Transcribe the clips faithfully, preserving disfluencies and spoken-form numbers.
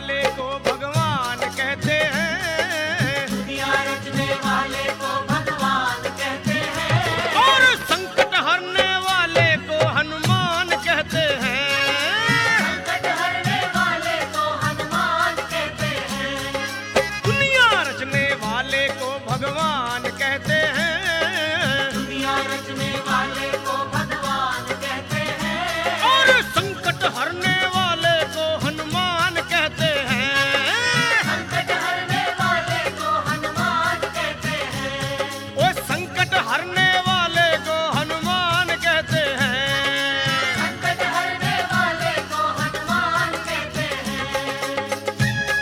वाले को भगवान कहते हैं, दुनिया रचने वाले को भगवान कहते हैं, और संकट हरने वाले को हनुमान कहते हैं। संकट हरने वाले को हनुमान कहते हैं, दुनिया रचने वाले को भगवान कहते हैं, दुनिया रचने वाले को भगवान कहते हैं, और संकट हरने वाले को हनुमान कहते हैं। संकट हरने वाले को हनुमान कहते हैं, वो संकट हरने वाले को हनुमान कहते हैं। संकट हरने वाले को हनुमान कहते हैं।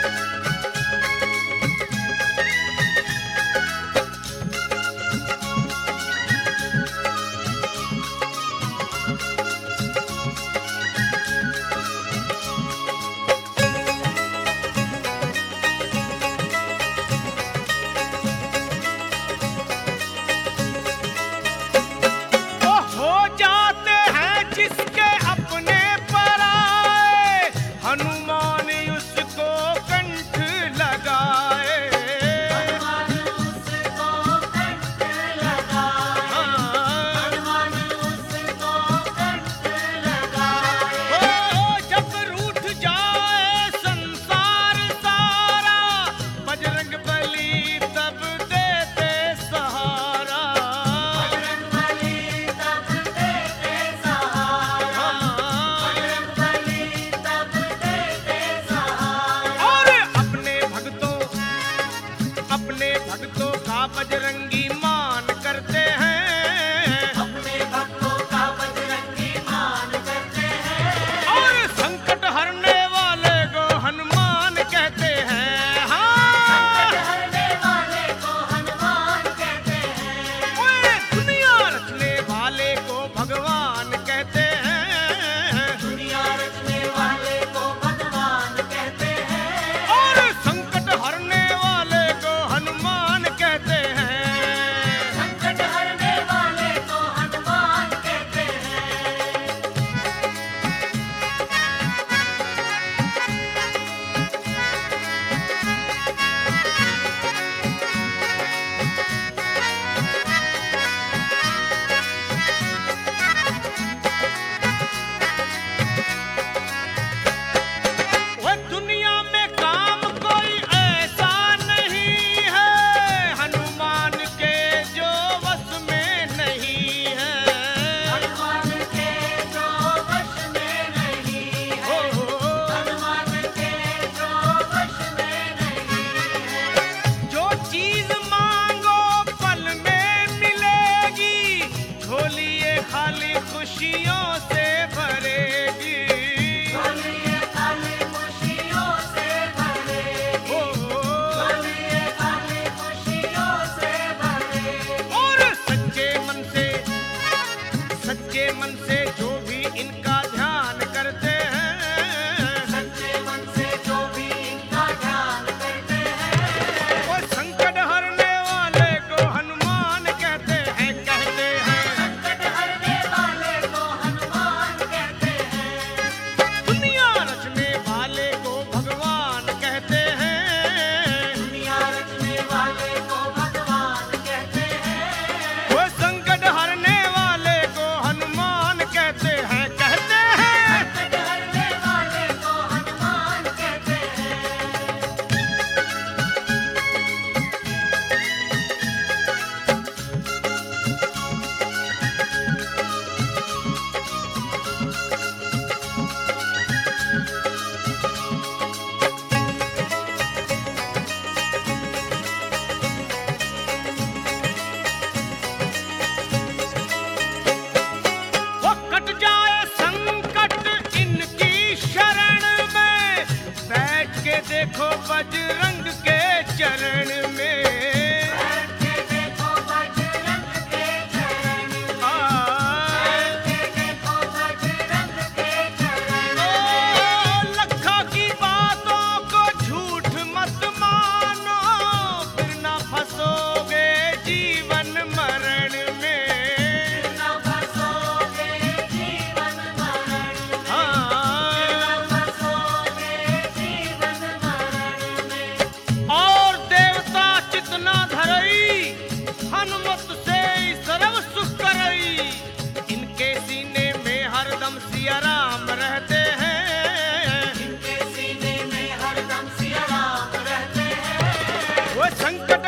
वो हो जाते हैं जिसके अपने पराए, हनुमान उसको कंठ लगाए। हनुमान उसको कंठ लगाए, हाँ। हनुमान उसको कंठ लगाए, ओ जब रूठ जाए संसार सारा, बजरंग बली तब देते सहारा। बजरंग बली तब देते सहारा, बजरंग बली तब देते सहारा, और अपने भक्तों अपने भक्तों का बजरंगी मान करते हैं, अपने भक्तों का बजरंगी मान करते हैं, और संकट हरने वाले को हनुमान कहते हैं। हाँ। संकट हरने वाले को हनुमान कहते हैं, ओए दुनिया रचने वाले को भगवान कहते हैं, दुनिया रचने वाले को भगवान कहते हैं, और संकट हरने वाले को हनुमान कहते हैं। संकट हरने वाले को हनुमान कहते हैं। वो दुनिया में काम कोई ऐसा नहीं है, हनुमान के जो वश में नहीं है। हनुमान के जो वश में नहीं है, हो, हनुमान के जो वश में नहीं है, जो चीज मांगो पल में मिलेगी, झोलिए खाली खुशियों से भरेगी। झोलिए खाली खुशियों से भरेगी, हो, झोलिए खाली खुशियों से भरेगी, और सच्चे मन से सच्चे मन से जो भी इनका ध्यान करते हैं, सच्चे मन से जो भी इनका ध्यान करते हैं, वो संकट हरने वाले को हनुमान कहते हैं कहते हैं। संकट हरने वाले को हनुमान कहते हैं, दुनिया रचने वाले को भगवान कहते हैं, दुनिया रचने वाले को भगवान कहते हैं, वो संकट हरने वाले को हनुमान कहते हैं कहते हैं। संकट हरने वाले को हनुमान कहते हैं। वो कट जाए संकट इनकी शरण में, बैठ के देखो बजरंग के चरण में। बैठ के देखो बजरंग के चरण में, आ, बैठ के देखो बजरंग के चरण ओ, में, लखा की बातों को झूठ मत मानो, फिर ना फंसोगे जीवन मरण में। न फंसोगे जीवन मरण में, हाँ। न फंसोगे जीवन संकट